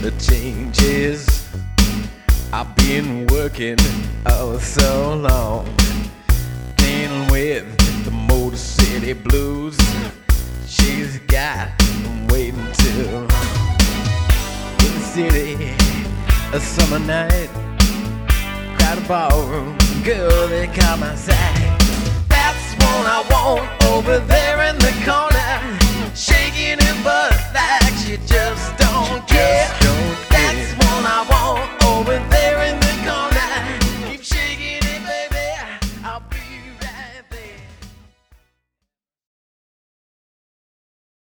the changes. I've been working oh so long, dealing with the Motor City blues. She's got waiting till in the city, a summer night, crowded ballroom, girl they caught my sight. That's what I want over there in the corner, shaking her butt like she just don't care.